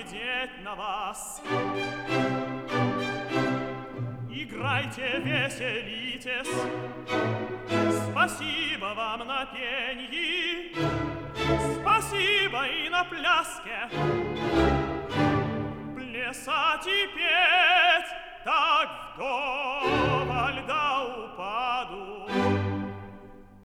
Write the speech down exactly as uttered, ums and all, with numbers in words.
глядеть на вас. Играйте, веселитесь, спасибо вам на пенье, спасибо и на пляске. Плясать и петь так вдоль.